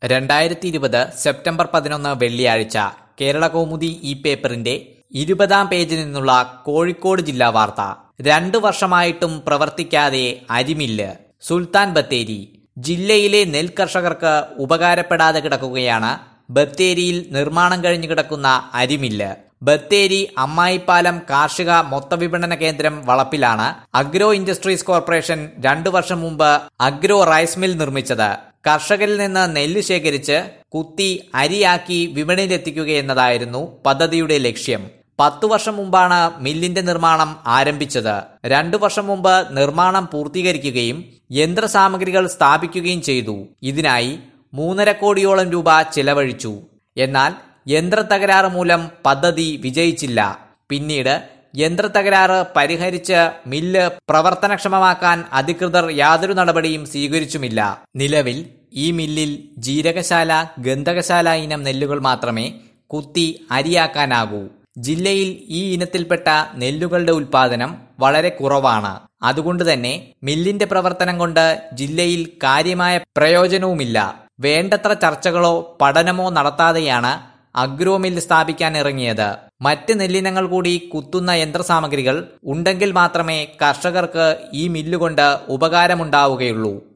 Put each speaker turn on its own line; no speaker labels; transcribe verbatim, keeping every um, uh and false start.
രണ്ടായിരത്തി ഇരുപത് സെപ്റ്റംബർ പതിനൊന്ന് വെള്ളിയാഴ്ച കേരളകൗമുദി ഈ പേപ്പറിന്റെ ഇരുപതാം പേജിൽ നിന്നുള്ള കോഴിക്കോട് ജില്ലാ വാർത്ത. രണ്ടു വർഷമായിട്ടും പ്രവർത്തിക്കാതെ അരിമില്ല്. സുൽത്താൻ ബത്തേരി. ജില്ലയിലെ നെൽകർഷകർക്ക് ഉപകാരപ്പെടാതെ കിടക്കുകയാണ് ബത്തേരിയിൽ നിർമ്മാണം കഴിഞ്ഞു കിടക്കുന്ന അരിമില്ല്. ബത്തേരി അമ്മായിപ്പാലം കാർഷിക മൊത്തവിപണന കേന്ദ്രം വളപ്പിലാണ് അഗ്രോ ഇൻഡസ്ട്രീസ് കോർപ്പറേഷൻ രണ്ടു വർഷം മുമ്പ് അഗ്രോ റൈസ് മിൽ നിർമ്മിച്ചത്. കർഷകരിൽ നിന്ന് നെല്ല് ശേഖരിച്ച് കുത്തി അരിയാക്കി വിപണിയിലെത്തിക്കുകയെന്നതായിരുന്നു പദ്ധതിയുടെ ലക്ഷ്യം. പത്തു വർഷം മുമ്പാണ് മില്ലിന്റെ നിർമ്മാണം ആരംഭിച്ചത്. രണ്ടു വർഷം മുമ്പ് നിർമ്മാണം പൂർത്തീകരിക്കുകയും യന്ത്രസാമഗ്രികൾ സ്ഥാപിക്കുകയും ചെയ്തു. ഇതിനായി മൂന്നര കോടിയോളം രൂപ ചെലവഴിച്ചു. എന്നാൽ യന്ത്രത്തകരാറ് മൂലം പദ്ധതി വിജയിച്ചില്ല. പിന്നീട് യന്ത്രത്തകരാറ് പരിഹരിച്ച് മില്ല് പ്രവർത്തനക്ഷമമാക്കാൻ അധികൃതർ യാതൊരു നടപടിയും സ്വീകരിച്ചുമില്ല. നിലവിൽ ഈ മില്ലിൽ ജീരകശാല, ഗന്ധകശാല ഇനം നെല്ലുകൾ മാത്രമേ കുത്തി അരിയാക്കാനാകൂ. ജില്ലയിൽ ഈ ഇനത്തിൽപ്പെട്ട നെല്ലുകളുടെ ഉൽപാദനം വളരെ കുറവാണ്. അതുകൊണ്ട് തന്നെ മില്ലിന്റെ പ്രവർത്തനം കൊണ്ട് ജില്ലയിൽ കാര്യമായ പ്രയോജനവുമില്ല. വേണ്ടത്ര ചർച്ചകളോ പഠനമോ നടത്താതെയാണ് അഗ്രോ മിൽ സ്ഥാപിക്കാൻ ഇറങ്ങിയത്. മറ്റ് നെല്ലിനങ്ങൾ കൂടി കുത്തുന്ന യന്ത്രസാമഗ്രികൾ ഉണ്ടെങ്കിൽ മാത്രമേ കർഷകർക്ക് ഈ മില്ലുകൊണ്ട് ഉപകാരമുണ്ടാവുകയുള്ളൂ.